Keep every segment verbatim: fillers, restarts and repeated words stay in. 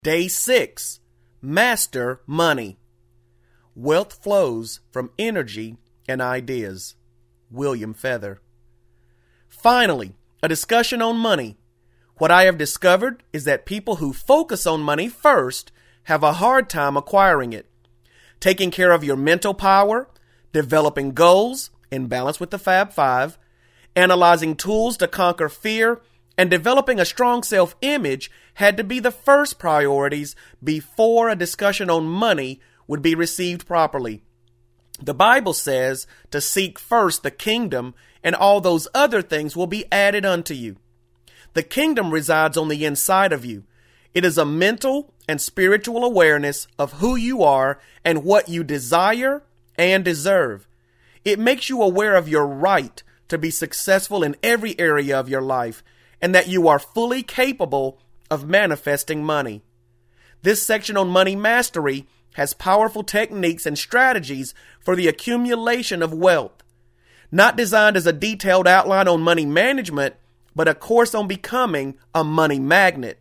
Day six, Master Money. Wealth flows from energy and ideas. William Feather. Finally, a discussion on money. What I have discovered is that people who focus on money first have a hard time acquiring it. Taking care of your mental power, developing goals in balance with the Fab Five, analyzing tools to conquer fear, and developing a strong self-image had to be the first priorities before a discussion on money would be received properly. The Bible says to seek first the kingdom, and all those other things will be added unto you. The kingdom resides on the inside of you. It is a mental and spiritual awareness of who you are and what you desire and deserve. It makes you aware of your right to be successful in every area of your life, and that you are fully capable of manifesting money. This section on money mastery has powerful techniques and strategies for the accumulation of wealth. Not designed as a detailed outline on money management, but a course on becoming a money magnet.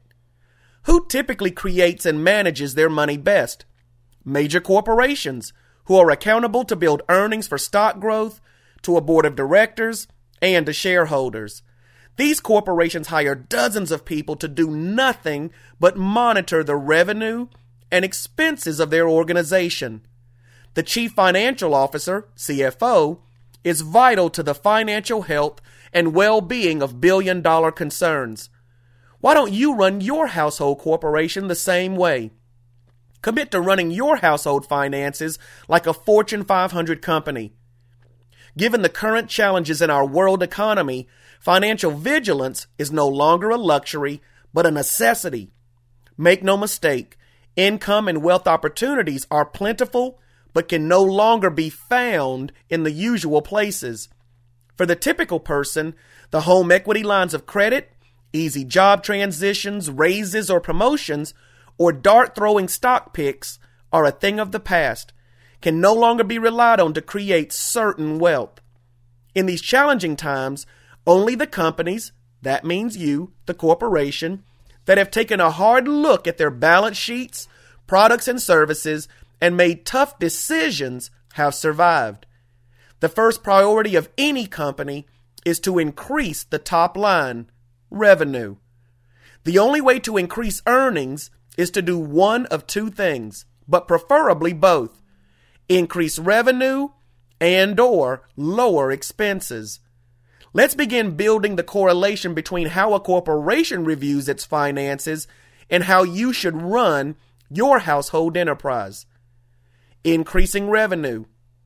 Who typically creates and manages their money best? Major corporations, who are accountable to build earnings for stock growth, to a board of directors, and to shareholders. These corporations hire dozens of people to do nothing but monitor the revenue and expenses of their organization. The Chief Financial Officer, C F O, is vital to the financial health and well-being of billion-dollar concerns. Why don't you run your household corporation the same way? Commit to running your household finances like a Fortune five hundred company. Given the current challenges in our world economy, financial vigilance is no longer a luxury, but a necessity. Make no mistake, income and wealth opportunities are plentiful, but can no longer be found in the usual places. For the typical person, the home equity lines of credit, easy job transitions, raises or promotions, or dart-throwing stock picks are a thing of the past, can no longer be relied on to create certain wealth. In these challenging times, only the companies, that means you, the corporation, that have taken a hard look at their balance sheets, products and services, and made tough decisions have survived. The first priority of any company is to increase the top line, revenue. The only way to increase earnings is to do one of two things, but preferably both. Increase revenue and or lower expenses. Let's begin building the correlation between how a corporation reviews its finances and how you should run your household enterprise. Increasing revenue.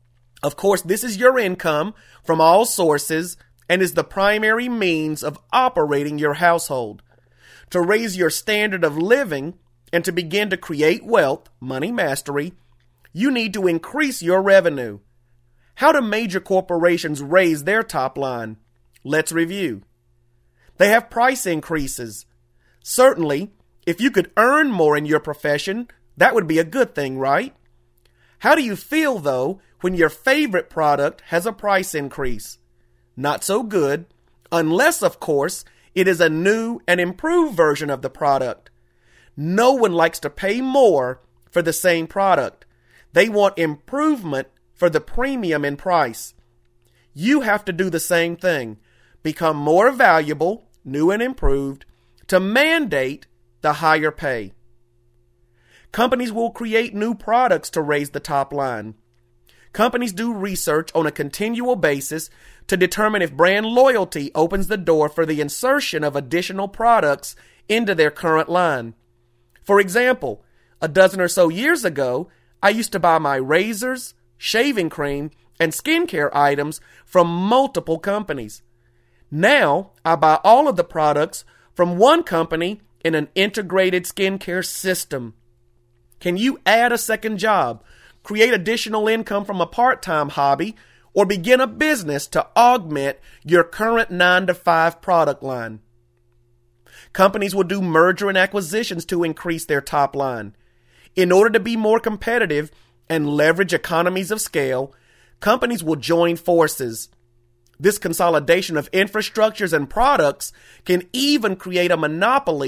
Of course, this is your income from all sources and is the primary means of operating your household. To raise your standard of living and to begin to create wealth, money mastery, you need to increase your revenue. How do major corporations raise their top line? Let's review. They have price increases. Certainly, if you could earn more in your profession, that would be a good thing, right? How do you feel, though, when your favorite product has a price increase? Not so good, unless, of course, it is a new and improved version of the product. No one likes to pay more for the same product. They want improvement for the premium in price. You have to do the same thing. Become more valuable, new and improved, to mandate the higher pay. Companies will create new products to raise the top line. Companies do research on a continual basis to determine if brand loyalty opens the door for the insertion of additional products into their current line. For example, a dozen or so years ago, I used to buy my razors, shaving cream, and skincare items from multiple companies. Now, I buy all of the products from one company in an integrated skincare system. Can you add a second job, create additional income from a part-time hobby, or begin a business to augment your current nine to five product line? Companies will do merger and acquisitions to increase their top line. In order to be more competitive and leverage economies of scale, companies will join forces. This consolidation of infrastructures and products can even create a monopoly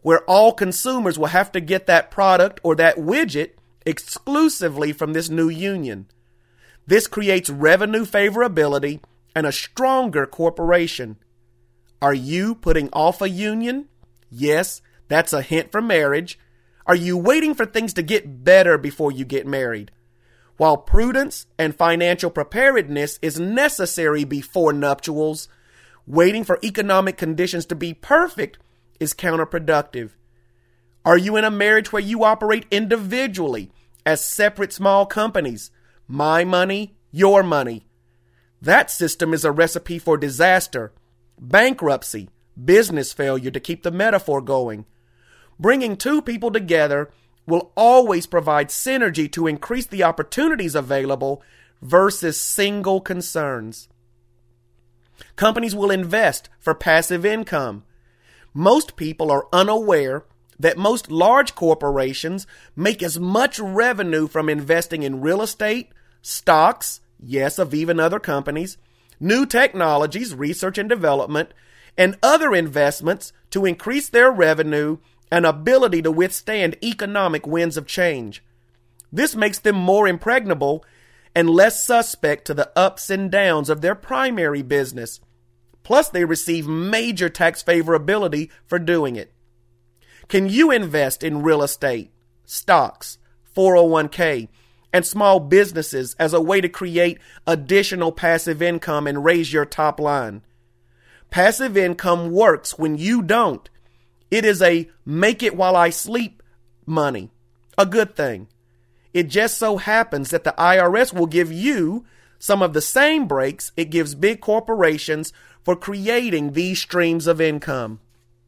where all consumers will have to get that product or that widget exclusively from this new union. This creates revenue favorability and a stronger corporation. Are you putting off a union? Yes, that's a hint for marriage. Are you waiting for things to get better before you get married? While prudence and financial preparedness is necessary before nuptials, waiting for economic conditions to be perfect is counterproductive. Are you in a marriage where you operate individually as separate small companies? My money, your money. That system is a recipe for disaster, bankruptcy, business failure, to keep the metaphor going. Bringing two people together will always provide synergy to increase the opportunities available versus single concerns. Companies will invest for passive income. Most people are unaware that most large corporations make as much revenue from investing in real estate, stocks, yes, of even other companies, new technologies, research and development, and other investments to increase their revenue and ability to withstand economic winds of change. This makes them more impregnable and less suspect to the ups and downs of their primary business. Plus, they receive major tax favorability for doing it. Can you invest in real estate, stocks, four oh one k, and small businesses as a way to create additional passive income and raise your top line? Passive income works when you don't. It is a make it while I sleep money, a good thing. It just so happens that the I R S will give you some of the same breaks it gives big corporations for creating these streams of income.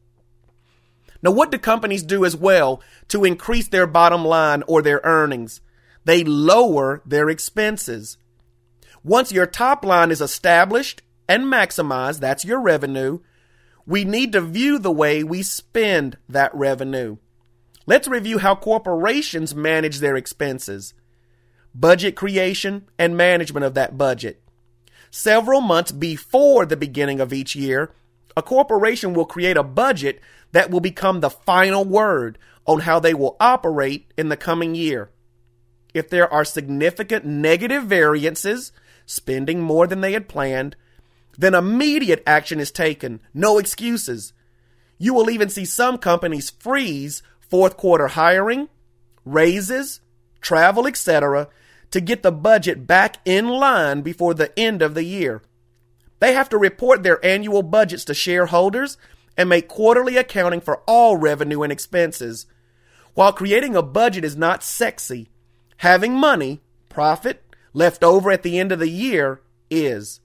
Now, what do companies do as well to increase their bottom line or their earnings? They lower their expenses. Once your top line is established and maximized, that's your revenue, we need to view the way we spend that revenue. Let's review how corporations manage their expenses. Budget creation and management of that budget. Several months before the beginning of each year, a corporation will create a budget that will become the final word on how they will operate in the coming year. If there are significant negative variances, spending more than they had planned, then immediate action is taken. No excuses. You will even see some companies freeze fourth quarter hiring, raises, travel, et cetera to get the budget back in line before the end of the year. They have to report their annual budgets to shareholders and make quarterly accounting for all revenue and expenses. While creating a budget is not sexy, having money, profit, left over at the end of the year is.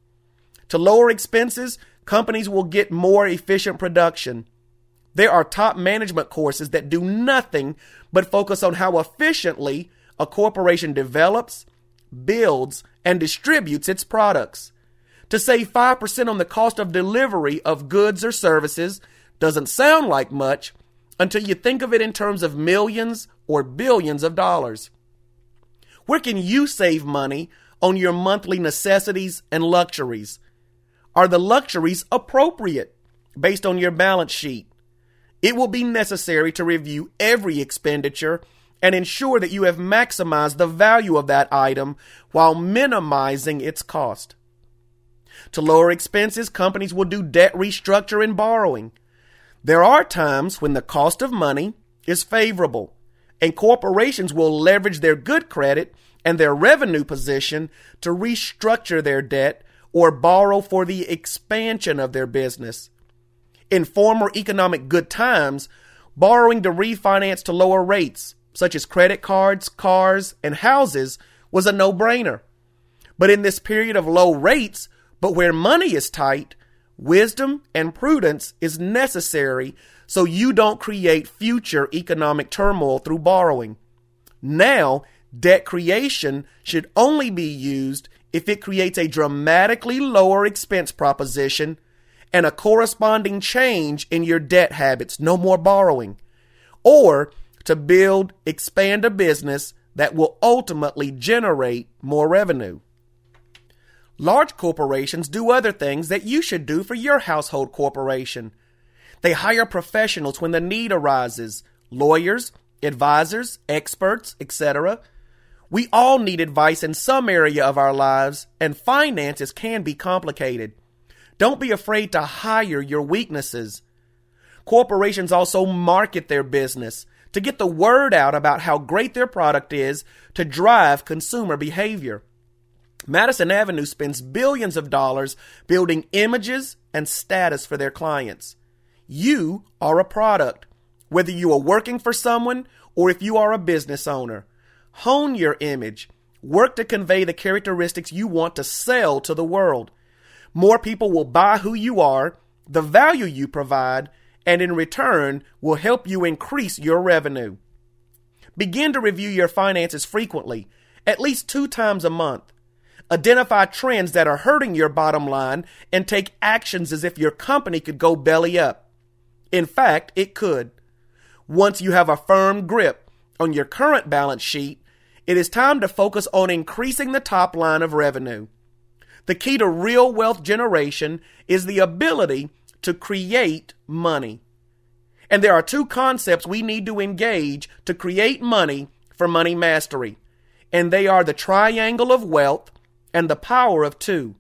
To lower expenses, companies will get more efficient production. There are top management courses that do nothing but focus on how efficiently a corporation develops, builds, and distributes its products. To save five percent on the cost of delivery of goods or services doesn't sound like much until you think of it in terms of millions or billions of dollars. Where can you save money on your monthly necessities and luxuries? Are the luxuries appropriate based on your balance sheet? It will be necessary to review every expenditure and ensure that you have maximized the value of that item while minimizing its cost. To lower expenses, companies will do debt restructure and borrowing. There are times when the cost of money is favorable, and corporations will leverage their good credit and their revenue position to restructure their debt or borrow for the expansion of their business. In former economic good times, borrowing to refinance to lower rates, such as credit cards, cars, and houses, was a no-brainer. But in this period of low rates, but where money is tight, wisdom and prudence is necessary so you don't create future economic turmoil through borrowing. Now, debt creation should only be used if it creates a dramatically lower expense proposition and a corresponding change in your debt habits, no more borrowing, or to build, expand a business that will ultimately generate more revenue. Large corporations do other things that you should do for your household corporation. They hire professionals when the need arises, lawyers, advisors, experts, et cetera. We all need advice in some area of our lives, and finances can be complicated. Don't be afraid to hire your weaknesses. Corporations also market their business to get the word out about how great their product is to drive consumer behavior. Madison Avenue spends billions of dollars building images and status for their clients. You are a product, whether you are working for someone or if you are a business owner. Hone your image. Work to convey the characteristics you want to sell to the world. More people will buy who you are, the value you provide, and in return will help you increase your revenue. Begin to review your finances frequently, at least two times a month. Identify trends that are hurting your bottom line and take actions as if your company could go belly up. In fact, it could. Once you have a firm grip on your current balance sheet, it is time to focus on increasing the top line of revenue. The key to real wealth generation is the ability to create money. And there are two concepts we need to engage to create money for money mastery. And they are the triangle of wealth and the power of two.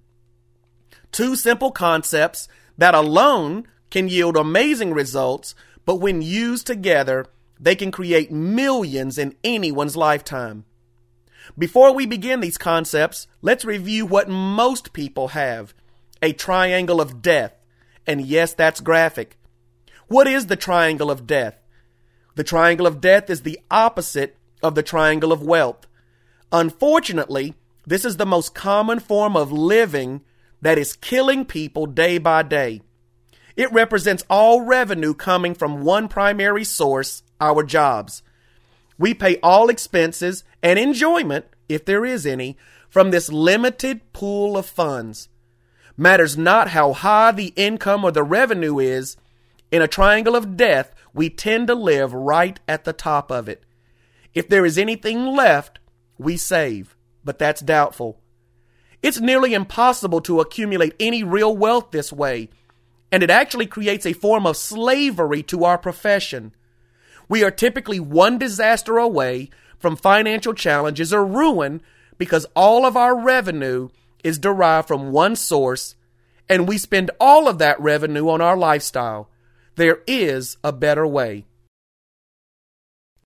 Two simple concepts that alone can yield amazing results, but when used together, they can create millions in anyone's lifetime. Before we begin these concepts, let's review what most people have: a triangle of death. And yes, that's graphic. What is the triangle of death? The triangle of death is the opposite of the triangle of wealth. Unfortunately, this is the most common form of living that is killing people day by day. It represents all revenue coming from one primary source, our jobs. We pay all expenses and enjoyment, if there is any, from this limited pool of funds. Matters not how high the income or the revenue is. In a triangle of death, we tend to live right at the top of it. If there is anything left, we save, but that's doubtful. It's nearly impossible to accumulate any real wealth this way, and it actually creates a form of slavery to our profession. We are typically one disaster away from financial challenges or ruin because all of our revenue is derived from one source, and we spend all of that revenue on our lifestyle. There is a better way.